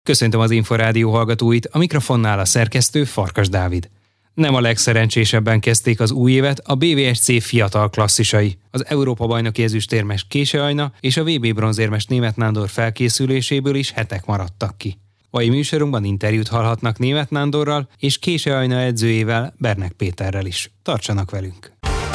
Köszöntöm az Inforádió hallgatóit, a mikrofonnál a szerkesztő Farkas Dávid. Nem a legszerencsésebben kezdték az új évet a BVSC fiatal klasszisai. Az Európa-bajnoki ezüstérmes Kése Ajna és a VB bronzérmes Németh Nándor felkészüléséből is hetek maradtak ki. Mai műsorunkban interjút hallhatnak Németh Nándorral és Kése Ajna edzőjével, Bernek Péterrel is. Tartsanak velünk!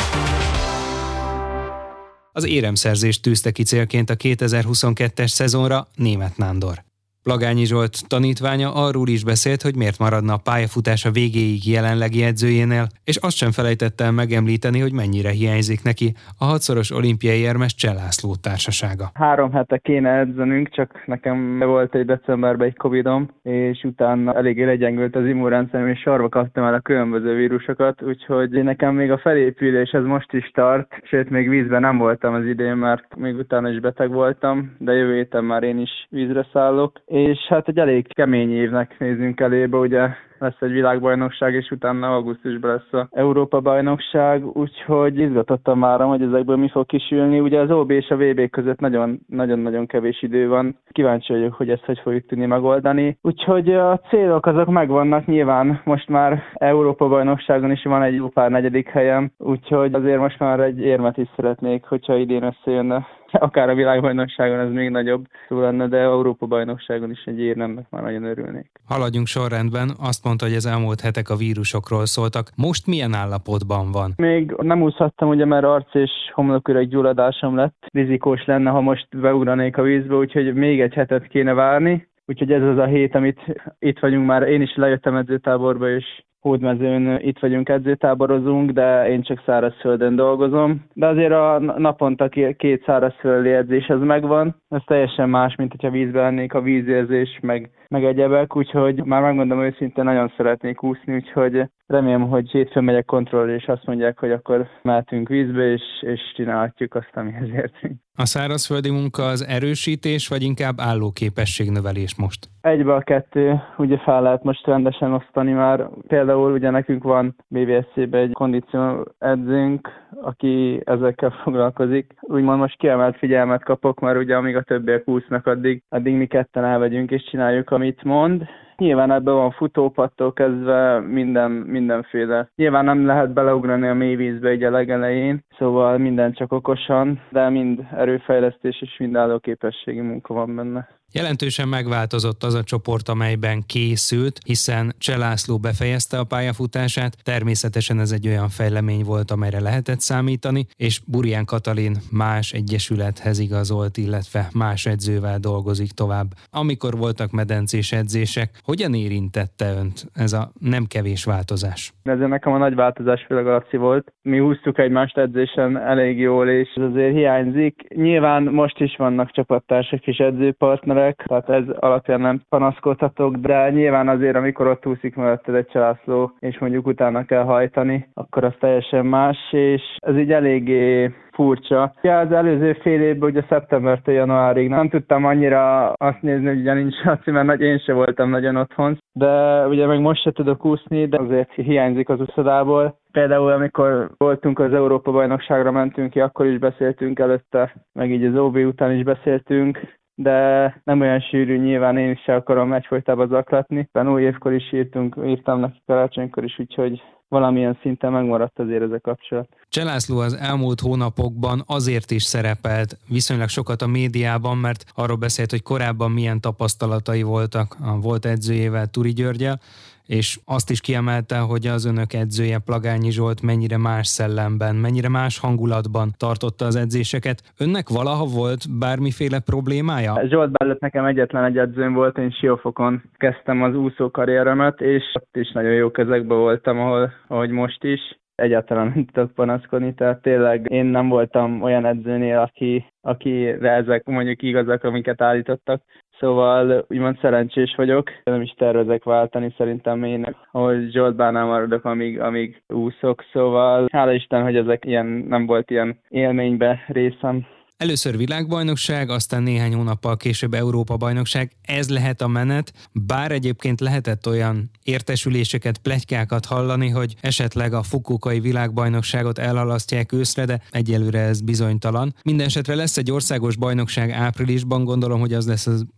Az éremszerzést tűzte ki célként a 2022-es szezonra Németh Nándor. Plagányi Zsolt tanítványa arról is beszélt, hogy miért maradna a pályafutása végéig jelenlegi edzőjénél, és azt sem felejtette el megemlíteni, hogy mennyire hiányzik neki a 6-szoros olimpiai érmes Cseh László társasága. 3 hete kéne edzenünk, csak nekem volt egy decemberben egy covidom, és utána eléggé legyengült az immunrendszerem, és sorba kaptam el a különböző vírusokat, úgyhogy nekem még a felépülés ez most is tart, sőt még vízben nem voltam az idén, mert még utána is beteg voltam, de jövő héten már én is vízre szállok. És hát egy elég kemény évnek nézünk elébe, ugye lesz egy világbajnokság, és utána augusztusban lesz az Európa-bajnokság, úgyhogy izgatottan várom, hogy ezekből mi fog kisülni. Ugye az OB és a VB között nagyon-nagyon kevés idő van. Kíváncsi vagyok, hogy ezt hogy fogjuk tudni megoldani. Úgyhogy a célok azok megvannak, nyilván most már Európa-bajnokságon is van egy jó pár negyedik helyem, úgyhogy azért most már egy érmet is szeretnék, hogyha idén összejönne. Akár a világbajnokságon ez még nagyobb szó lenne, de Európa-bajnokságon is egy érnemnek már nagyon örülnék. Haladjunk sorrendben, azt mondta, hogy az elmúlt hetek a vírusokról szóltak. Most milyen állapotban van? Még nem úszhattam, ugye, mert arc és homloküreg gyulladásom lett. Rizikós lenne, ha most beugranék a vízbe, úgyhogy még egy hetet kéne várni. Úgyhogy ez az a hét, amit itt vagyunk már. Én is lejöttem edzőtáborba, és Hódmezőn itt vagyunk, edzőtáborozunk, de én csak szárazföldön dolgozom. De azért a naponta 2 szárazföldi edzés az megvan. Ez teljesen más, mint hogyha vízben lennék, a vízérzés, meg egyebek. Úgyhogy már megmondom őszintén, nagyon szeretnék úszni, úgyhogy remélem, hogy hétfőn megyek kontrollra, és azt mondják, hogy akkor mehetünk vízbe, és csinálhatjuk azt, amihez értünk. A szárazföldi munka az erősítés, vagy inkább állóképességnövelés most? Egybe a kettő, ugye fel lehet most rendesen osztani már. Például ugye nekünk van BVSC-ben egy kondíció edzőnk, aki ezekkel foglalkozik. Úgymond most kiemelt figyelmet kapok, mert ugye amíg a többiek úsznak, addig mi ketten elmegyünk és csináljuk, amit mond. Nyilván ebben van futópattól kezdve mindenféle. Nyilván nem lehet beleugrani a mélyvízbe így a legelején, szóval minden csak okosan, de mind erőfejlesztés és mind állóképességi munka van benne. Jelentősen megváltozott az a csoport, amelyben készült, hiszen Cseh László befejezte a pályafutását, természetesen ez egy olyan fejlemény volt, amelyre lehetett számítani, és Burján Katalin más egyesülethez igazolt, illetve más edzővel dolgozik tovább. Amikor voltak medencés edzések, hogyan érintette önt ez a nem kevés változás? Ez nekem a nagy változás főleg a Laci volt. Mi húztuk egymást edzésen elég jól, és ez azért hiányzik. Nyilván most is vannak csapattársak és edzőpartnerek, tehát ez alapján nem panaszkodhatok, de nyilván azért, amikor ott úszik mellett egy Cseh László, és mondjuk utána kell hajtani, akkor az teljesen más, és ez így eléggé furcsa. Ja, az előző fél évben, ugye szeptembertől januárig nem tudtam annyira azt nézni, hogy ugye nincs Laci, mert én se voltam nagyon otthon, de ugye meg most se tudok úszni, de azért hiányzik az úszodából. Például amikor voltunk az Európa-bajnokságra mentünk ki, akkor is beszéltünk előtte, meg így az OB után is beszéltünk, de nem olyan sűrű, nyilván én is se akarom egyfolytában zaklatni. Új évkor is írtam neki karácsonykor is, úgyhogy valamilyen szinten megmaradt azért ez a kapcsolat. Cseh László az elmúlt hónapokban azért is szerepelt viszonylag sokat a médiában, mert arról beszélt, hogy korábban milyen tapasztalatai voltak a volt edzőjével, Turi Györggyel, és azt is kiemelte, hogy az önök edzője, Plagányi Zsolt mennyire más szellemben, mennyire más hangulatban tartotta az edzéseket. Önnek valaha volt bármiféle problémája? Zsolt belőtt nekem egyetlen egy edzőm volt, én Siófokon kezdtem az úszó karrieremet, és ott is nagyon jó kezekben voltam, ahogy most is. Egyáltalán nem tudok panaszkodni, tehát tényleg én nem voltam olyan edzőnél, akire ezek mondjuk igazak, amiket állítottak. Szóval úgymond szerencsés vagyok, nem is tervezek váltani, szerintem én, ahogy Zsoltbánál maradok, amíg úszok, szóval hála Isten, hogy ezek nem volt ilyen élménybe részem. Először világbajnokság, aztán néhány hónappal később Európa-bajnokság. Ez lehet a menet, bár egyébként lehetett olyan értesüléseket, pletykákat hallani, hogy esetleg a Fukuokai világbajnokságot elhalasztják őszre, de egyelőre ez bizonytalan. Mindenesetre lesz egy országos bajnokság áprilisban, gondolom, hogy az lesz az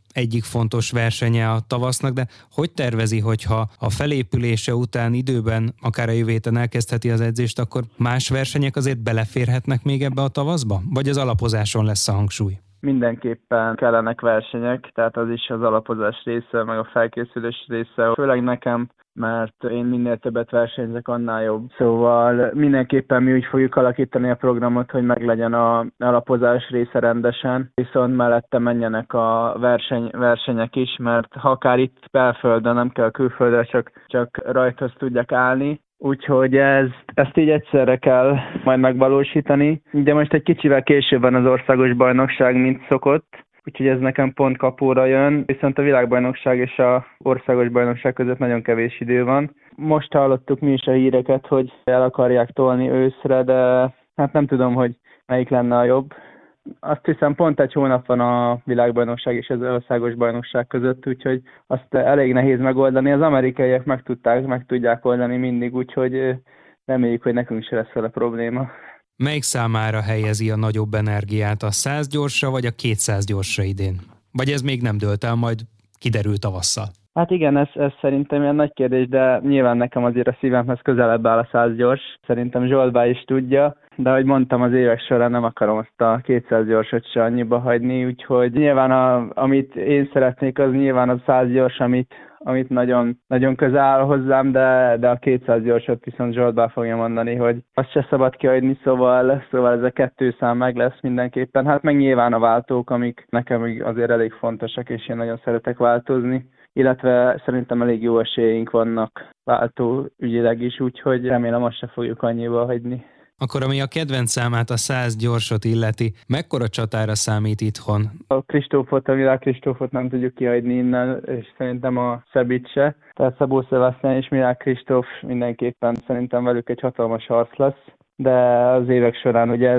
egyik fontos versenye a tavasznak, de hogy tervezi, hogyha a felépülése után időben, akár a jövő héten elkezdheti az edzést, akkor más versenyek azért beleférhetnek még ebbe a tavaszba? Vagy az alapozáson lesz a hangsúly? Mindenképpen kellenek versenyek, tehát az is az alapozás része, meg a felkészülés része, főleg nekem, mert én minél többet versenyzek, annál jobb. Szóval mindenképpen mi úgy fogjuk alakítani a programot, hogy meglegyen az alapozás része rendesen, viszont mellette menjenek a versenyek is, mert ha akár itt belföldön, nem kell külföldre, csak rajthoz tudjak állni. Úgyhogy ezt így egyszerre kell majd megvalósítani, de most egy kicsivel később van az országos bajnokság, mint szokott, úgyhogy ez nekem pont kapóra jön, viszont a világbajnokság és az országos bajnokság között nagyon kevés idő van. Most hallottuk mi is a híreket, hogy el akarják tolni őszre, de hát nem tudom, hogy melyik lenne a jobb. Azt hiszem pont egy hónap van a világbajnokság és az országos bajnokság között, úgyhogy azt elég nehéz megoldani. Az amerikaiak meg tudják oldani mindig, úgyhogy reméljük, hogy nekünk se lesz vele probléma. Melyik számára helyezi a nagyobb energiát, a 100 gyorsra vagy a 200 gyorsra idén? Vagy ez még nem dőlt el, majd kiderül tavasszal? Hát igen, ez szerintem ilyen nagy kérdés, de nyilván nekem azért a szívemhez közelebb áll a 100 gyors. Szerintem Zsoltbá is tudja, de ahogy mondtam, az évek során nem akarom azt a 200 gyorsot se annyiba hagyni, úgyhogy nyilván amit én szeretnék, az nyilván a 100 gyors, amit nagyon, nagyon közel áll hozzám, de a 200 gyorsot viszont Zsoltbá fogja mondani, hogy azt se szabad kihagyni, szóval ez a 2 szám meg lesz mindenképpen. Hát meg nyilván a váltók, amik nekem azért elég fontosak, és én nagyon szeretek változni, illetve szerintem elég jó esélyeink vannak váltóügyileg is, úgyhogy remélem azt se fogjuk annyiba hagyni. Akkor ami a kedvenc számát, a 100 gyorsot illeti, mekkora csatára számít itthon? A Világ Kristófot nem tudjuk kihagyni innen, és szerintem a Sebit se. Tehát Szabó Sebastian és Milák Kristóf mindenképpen szerintem velük egy hatalmas harc lesz. De az évek során ugye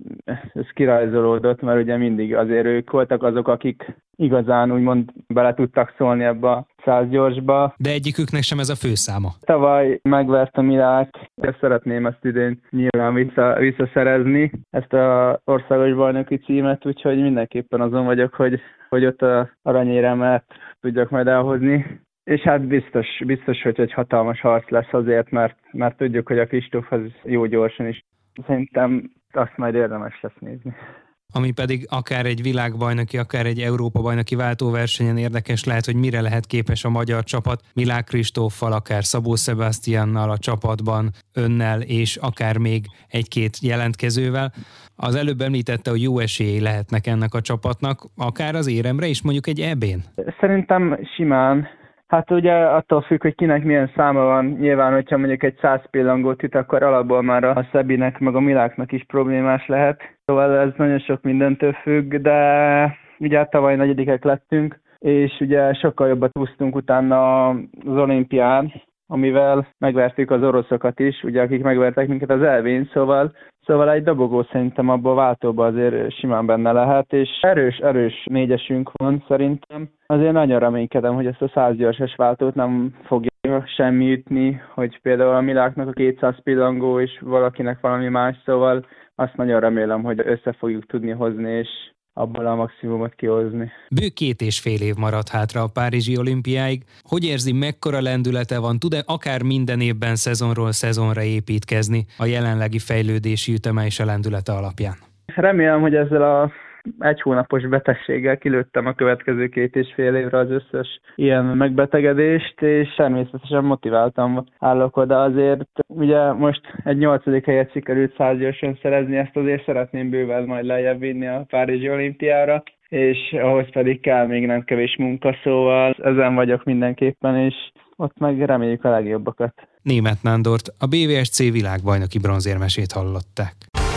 ez kirajzolódott, mert ugye mindig azért ők voltak azok, akik igazán úgymond bele tudtak szólni ebbe a 100 gyorsba. De egyiküknek sem ez a főszáma. Tavaly megvert a Milák, de szeretném ezt idén nyilván visszaszerezni, ezt az országos bajnoki címet, úgyhogy mindenképpen azon vagyok, hogy ott a aranyéremet tudjak majd elhozni. És hát biztos, hogy egy hatalmas harc lesz azért, mert tudjuk, hogy a Kristóf az jó gyorsan is. Szerintem azt majd érdemes lesz nézni. Ami pedig akár egy világbajnoki, akár egy Európa-bajnoki váltóversenyen érdekes lehet, hogy mire lehet képes a magyar csapat, Milák Kristóffal, akár Szabó Sebastiannal a csapatban, önnel és akár még egy-két jelentkezővel. Az előbb említette, hogy jó esélyei lehetnek ennek a csapatnak, akár az éremre is, mondjuk egy EB-n? Szerintem simán. Hát ugye attól függ, hogy kinek milyen száma van. Nyilván, hogyha mondjuk egy 100 pillangót üt, akkor alapból már a Szabinek meg a Miláknak is problémás lehet. Szóval ez nagyon sok mindentől függ, de ugye tavaly negyedikek lettünk, és ugye sokkal jobbat úsztunk utána az olimpián, amivel megvertük az oroszokat is, ugye akik megvertek minket az elvén, szóval egy dobogó szerintem abból váltóban azért simán benne lehet, és erős négyesünk van szerintem. Azért nagyon reménykedem, hogy ezt a 100 gyorsos váltót nem fogja semmi ütni, hogy például a Miláknak a 200 pillangó és valakinek valami más, szóval azt nagyon remélem, hogy össze fogjuk tudni hozni, és abból a maximumot kihozni. Bő 2,5 év maradt hátra a Párizsi olimpiáig. Hogy érzi, mekkora lendülete van? Tud-e akár minden évben szezonról szezonra építkezni a jelenlegi fejlődési üteme és a lendülete alapján? Remélem, hogy ezzel a egy hónapos betegséggel kilőttem a következő 2,5 évre az összes ilyen megbetegedést, és természetesen motiváltam állok oda. Azért ugye most egy 8. helyet sikerült 100 gyorsan szerezni, ezt azért szeretném bőven majd lejjebb vinni a Párizsi olimpiára, és ahhoz pedig kell még nem kevés munka, szóval ezen vagyok mindenképpen, és ott meg reméljük a legjobbakat. Németh Nándort, a BVSC világbajnoki bronzérmesét hallották.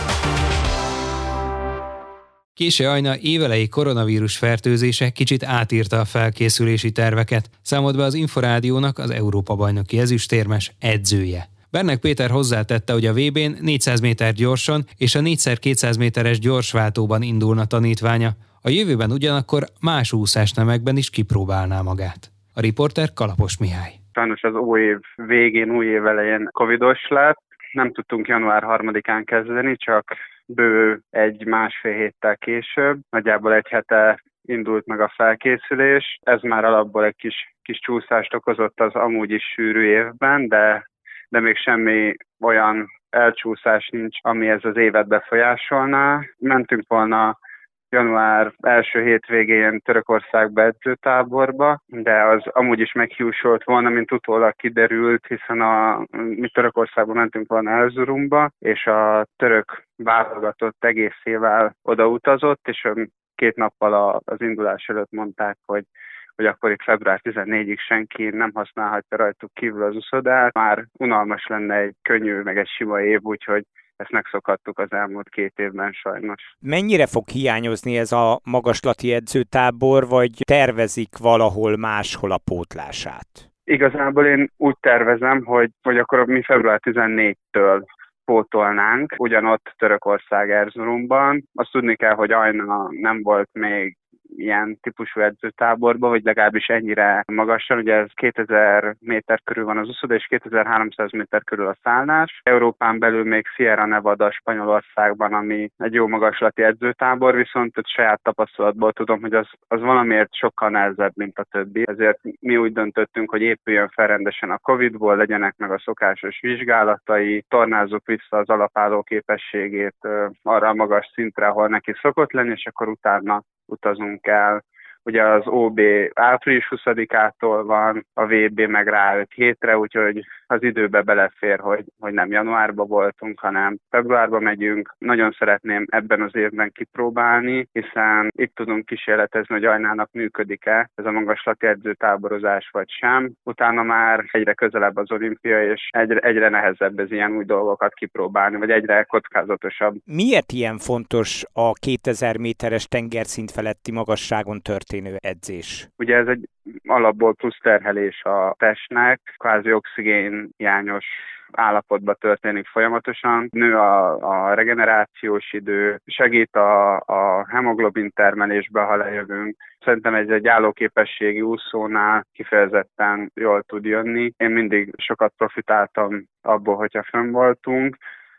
Késő Ajna évelei koronavírus fertőzése kicsit átírta a felkészülési terveket, számolt be az Inforádiónak az Európa-bajnoki ezüstérmes edzője. Bernek Péter hozzátette, hogy a VB-n 400 méter gyorsan és a 4x200 méteres gyorsváltóban indulna tanítványa, a jövőben ugyanakkor más úszásnemekben is kipróbálná magát. A riporter Kalapos Mihály. Sajnos az új év végén, új év elején covidos lett, nem tudtunk január 3-án kezdeni, csak bő 1-1,5 héttel később. Nagyjából egy hete indult meg a felkészülés. Ez már alapból egy kis csúszást okozott az amúgy is sűrű évben, de még semmi olyan elcsúszás nincs, ami ez az évet befolyásolná. Mentünk volna január első hétvégén Törökországba edzőtáborba, de az amúgy is meghiúsolt volna, mint utólag kiderült, hiszen mi Törökországba mentünk volna Erzurumba, és a török válogatott egészével odautazott, és 2 nappal az indulás előtt mondták, hogy akkor itt február 14-ig senki nem használhatja rajtuk kívül az uszodát. Már unalmas lenne egy könnyű, meg egy sima év, úgyhogy ezt megszokhattuk az elmúlt 2 évben sajnos. Mennyire fog hiányozni ez a magaslati edzőtábor, vagy tervezik valahol máshol a pótlását? Igazából én úgy tervezem, hogy akkor mi február 14-től pótolnánk, ugyanott Törökország Erzurumban. Azt tudni kell, hogy Ajna nem volt még ilyen típusú edzőtáborban, vagy legalábbis ennyire magasan. Ugye ez 2000 méter körül van az úszoda, és 2300 méter körül a szállás. Európán belül még Sierra Nevada Spanyolországban, ami egy jó magaslati edzőtábor, viszont saját tapasztalatból tudom, hogy az valamiért sokkal nehezebb, mint a többi. Ezért mi úgy döntöttünk, hogy épüljön fel rendesen a Covid-ból, legyenek meg a szokásos vizsgálatai, tornázzuk vissza az alapálló képességét arra a magas szintre, ahol neki szokott lenni, és akkor utána utazunk el. Ugye az OB április 20-ától van, a VB meg rá 5 hétre, úgyhogy az időbe belefér, hogy nem januárban voltunk, hanem februárban megyünk. Nagyon szeretném ebben az évben kipróbálni, hiszen itt tudunk kísérletezni, hogy Ajnának működik-e ez a magaslati edzőtáborozás vagy sem. Utána már egyre közelebb az olimpia, és egyre nehezebb ez ilyen új dolgokat kipróbálni, vagy egyre kockázatosabb. Miért ilyen fontos a 2000 méteres tengerszint feletti magasságon történő edzés? Ugye ez egy alapból plusz terhelés a testnek, kvázi oxigén hiányos állapotban történik folyamatosan. Nő a regenerációs idő, segít a hemoglobin termelésbe, ha lejövünk. Szerintem ez egy állóképességi úszónál kifejezetten jól tud jönni. Én mindig sokat profitáltam abból, hogyha fönn voltunk,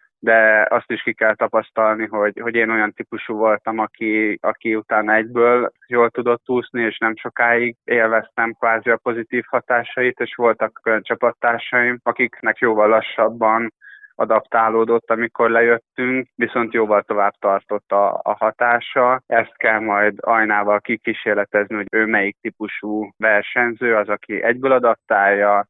de azt is ki kell tapasztalni, hogy én olyan típusú voltam, aki utána egyből jól tudott úszni, és nem sokáig élveztem kvázi a pozitív hatásait, és voltak olyan csapattársaim, akiknek jóval lassabban adaptálódott, amikor lejöttünk, viszont jóval tovább tartott a hatása. Ezt kell majd Ajnával kikísérletezni, hogy ő melyik típusú versenyző, az, aki egyből adaptálja,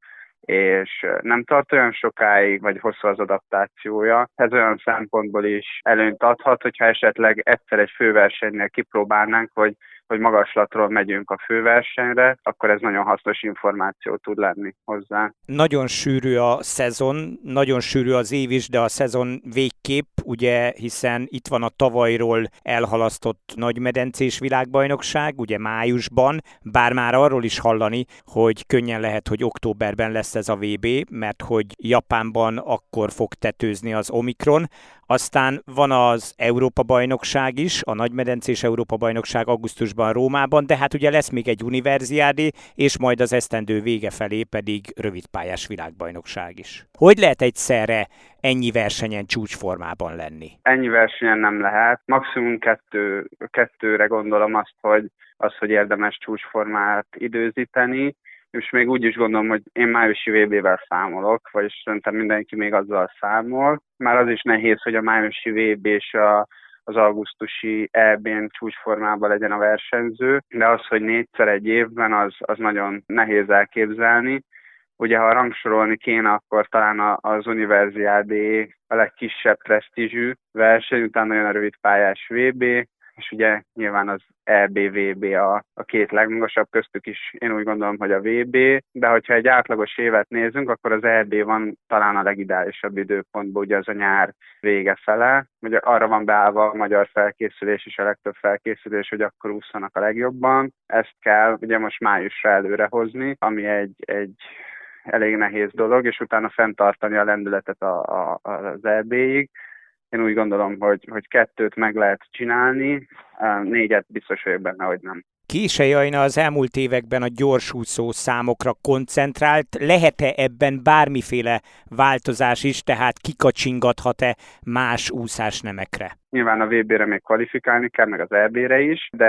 és nem tart olyan sokáig, vagy hosszú az adaptációja. Ez olyan szempontból is előnyt adhat, hogyha esetleg egyszer egy főversenynél kipróbálnánk, hogy magaslatról megyünk a főversenyre, akkor ez nagyon hasznos információ tud lenni hozzá. Nagyon sűrű a szezon, nagyon sűrű az év is, de a szezon végképp, ugye, hiszen itt van a tavalyról elhalasztott nagymedencés világbajnokság, ugye májusban, bár már arról is hallani, hogy könnyen lehet, hogy októberben lesz ez a VB, mert hogy Japánban akkor fog tetőzni az Omikron. Aztán van az Európa-bajnokság is, a nagymedencés Európa-bajnokság augusztusban Rómában, de hát ugye lesz még egy univerziádé, és majd az esztendő vége felé pedig rövidpályás világbajnokság is. Hogy lehet egyszerre ennyi versenyen csúcsformában lenni? Ennyi versenyen nem lehet. Maximum kettőre gondolom azt, hogy érdemes csúcsformát időzíteni, és még úgy is gondolom, hogy én májusi VB-vel számolok, vagyis szerintem mindenki még azzal számol. Már az is nehéz, hogy a májusi VB és az augusztusi EB-n csúcsformában legyen a versenyző, de az, hogy 4-szer egy évben, az nagyon nehéz elképzelni. Ugye, ha rangsorolni kéne, akkor talán az univerziádé a legkisebb presztízsű verseny, utána jön a rövidpályás VB, és ugye nyilván az EB-VB a 2 legmagasabb, köztük is én úgy gondolom, hogy a VB, de hogyha egy átlagos évet nézünk, akkor az EB van talán a legideálisabb időpontban, ugye az a nyár vége fele. Ugye arra van beállva a magyar felkészülés és a legtöbb felkészülés, hogy akkor ússzanak a legjobban. Ezt kell ugye most májusra előrehozni, ami egy elég nehéz dolog, és utána fenntartani a lendületet az EB-ig. Én úgy gondolom, hogy 2 meg lehet csinálni, 4 biztos vagyok benne, hogy nem. Kései Ajna az elmúlt években a gyorsúszó számokra koncentrált. Lehet-e ebben bármiféle változás is, tehát kikacsingathat-e más úszásnemekre? Nyilván a VB-re még kvalifikálni kell, meg az EB-re is, de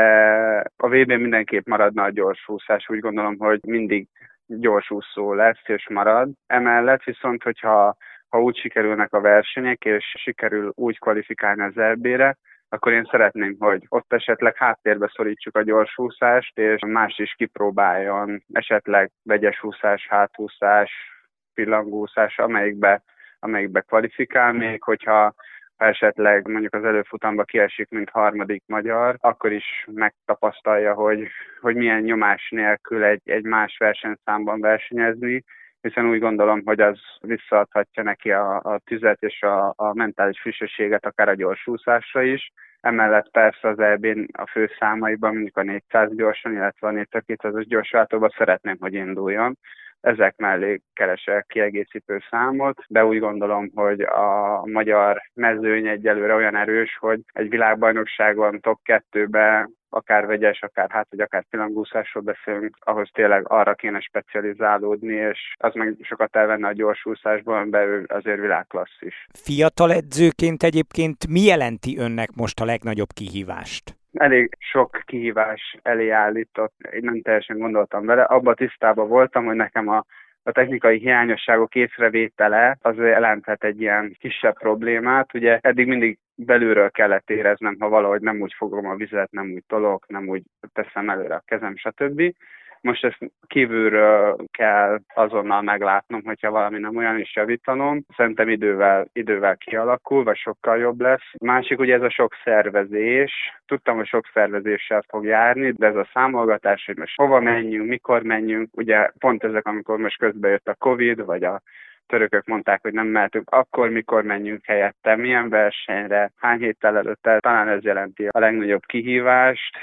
a VB-n mindenképp maradna a gyorsúszás. Úgy gondolom, hogy mindig gyorsúszó lesz és marad. Emellett viszont, hogyha úgy sikerülnek a versenyek, és sikerül úgy kvalifikálni az EB-re, akkor én szeretném, hogy ott esetleg háttérbe szorítsuk a gyorsúszást, és más is kipróbáljon, esetleg vegyes úszás, hátúszás, pillangóúszás, amelyikbe kvalifikál még, hogyha esetleg mondjuk az előfutamba kiesik, mint harmadik magyar, akkor is megtapasztalja, hogy milyen nyomás nélkül egy más versenyszámban versenyezni, hiszen úgy gondolom, hogy az visszaadhatja neki a tüzet és a mentális frissességet akár a gyorsúszásra is. Emellett persze az EB-n a fő számaiban, mondjuk a 400 gyorsan, illetve a 4x200-as gyorsváltóban szeretném, hogy induljon. Ezek mellé keresek kiegészítő számot, de úgy gondolom, hogy a magyar mezőny egyelőre olyan erős, hogy egy világbajnokságon top 2-be akár vegyes, akár vagy akár pillangúszásról beszélünk, ahhoz tényleg arra kéne specializálódni, és az meg sokat elvenne a gyorsúszásban, belül azért világklasszis. Fiatal edzőként egyébként mi jelenti önnek most a legnagyobb kihívást? Elég sok kihívás elé állított, én nem teljesen gondoltam vele. Abba tisztában voltam, hogy nekem a technikai hiányosságok észrevétele az jelenthet egy ilyen kisebb problémát. Ugye eddig mindig belülről kellett éreznem, ha valahogy nem úgy fogom a vizet, nem úgy tolok, nem úgy teszem előre a kezem, stb. Most ezt kívülről kell azonnal meglátnom, hogyha valami nem olyan, is javítanom. Szerintem idővel kialakul, vagy sokkal jobb lesz. Másik ugye ez a sok szervezés. Tudtam, hogy sok szervezéssel fog járni, de ez a számolgatás, hogy most hova menjünk, mikor menjünk. Ugye pont ezek, amikor most közben jött a Covid, vagy a törökök mondták, hogy nem mehetünk, akkor mikor menjünk helyette, milyen versenyre, hány héttel előtte. Talán ez jelenti a legnagyobb kihívást.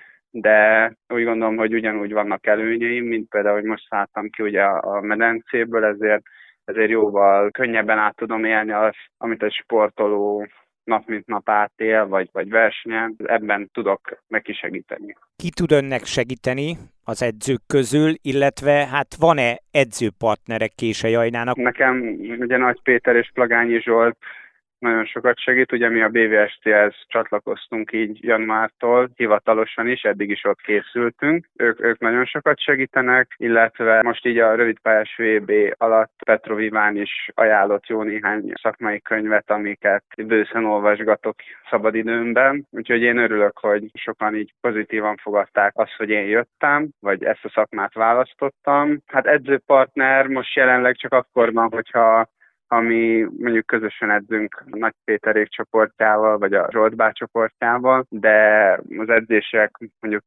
De úgy gondolom, hogy ugyanúgy vannak előnyeim, mint például, hogy most szálltam ki ugye a medencéből, ezért jóval könnyebben át tudom élni azt, amit egy sportoló nap mint nap átél, vagy versenyen, ebben tudok neki segíteni. Ki tud önnek segíteni az edzők közül, illetve hát van-e edzőpartnerek Kései Ajnának? Nekem ugye Nagy Péter és Plagányi Zsolt nagyon sokat segít, ugye mi a BVST-hez csatlakoztunk így januártól, hivatalosan is, eddig is ott készültünk. Ők nagyon sokat segítenek, illetve most így a rövidpályás VB alatt Petrov Iván is ajánlott jó néhány szakmai könyvet, amiket bőszen olvasgatok szabadidőmben. Úgyhogy én örülök, hogy sokan így pozitívan fogadták azt, hogy én jöttem, vagy ezt a szakmát választottam. Hát edzőpartner most jelenleg csak akkor van, hogyha mi mondjuk közösen edzünk Nagy Péterék csoportjával, vagy a Zsolt bá csoportjával, de az edzések mondjuk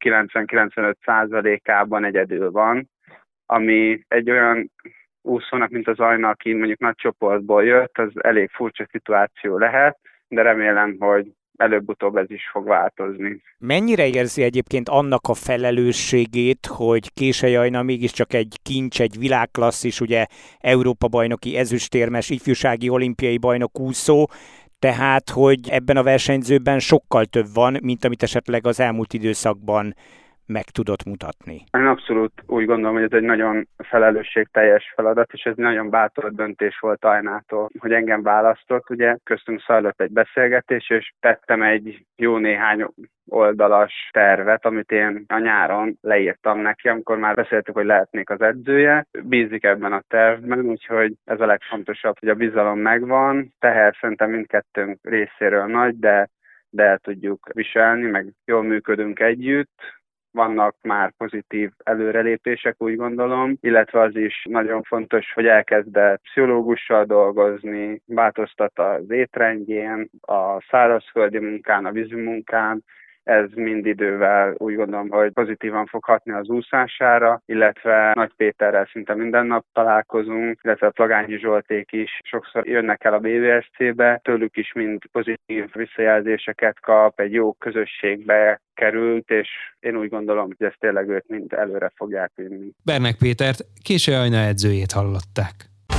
90-95%-ában egyedül van, ami egy olyan úszónak, mint az Ajna, aki mondjuk nagy csoportból jött, az elég furcsa szituáció lehet, de remélem, hogy előbb-utóbb ez is fog változni. Mennyire érzi egyébként annak a felelősségét, hogy Kései Ajna mégiscsak egy kincs, egy világklasszis, ugye Európa-bajnoki ezüstérmes, ifjúsági olimpiai bajnok úszó, tehát hogy ebben a versenyzőben sokkal több van, mint amit esetleg az elmúlt időszakban meg tudott mutatni. Én abszolút úgy gondolom, hogy ez egy nagyon felelősségteljes feladat, és ez nagyon bátor döntés volt Ajnától, hogy engem választott. Ugye köztünk zajlott egy beszélgetés, és tettem egy jó néhány oldalas tervet, amit én a nyáron leírtam neki, amikor már beszéltük, hogy lehetnék az edzője. Bízik ebben a tervben, úgyhogy ez a legfontosabb, hogy a bizalom megvan. Teher szerintem mindkettőnk részéről nagy, de el tudjuk viselni, meg jól működünk együtt. Vannak már pozitív előrelépések, úgy gondolom, illetve az is nagyon fontos, hogy elkezdett pszichológussal dolgozni, változtat az étrendjén, a szárazföldi munkán, a vízi munkán. Ez mind idővel úgy gondolom, hogy pozitívan fog hatni az úszására, illetve Nagy Péterrel szinte minden nap találkozunk, illetve a Plagányi Zsolték is sokszor jönnek el a BVSC-be, tőlük is mind pozitív visszajelzéseket kap, egy jó közösségbe került, és én úgy gondolom, hogy ezt tényleg őt mind előre fogják vinni. Bernek Pétert, Kései Ajna edzőjét hallották.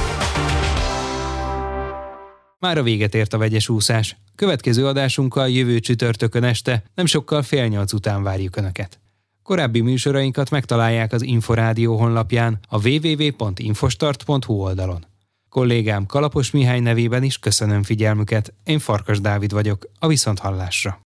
Már a véget ért a vegyes úszás. Következő adásunkkal jövő csütörtökön este, nem sokkal 7:30 után várjuk Önöket. Korábbi műsorainkat megtalálják az Inforádió honlapján, a www.infostart.hu oldalon. Kollégám Kalapos Mihály nevében is köszönöm figyelmüket, én Farkas Dávid vagyok, a viszonthallásra.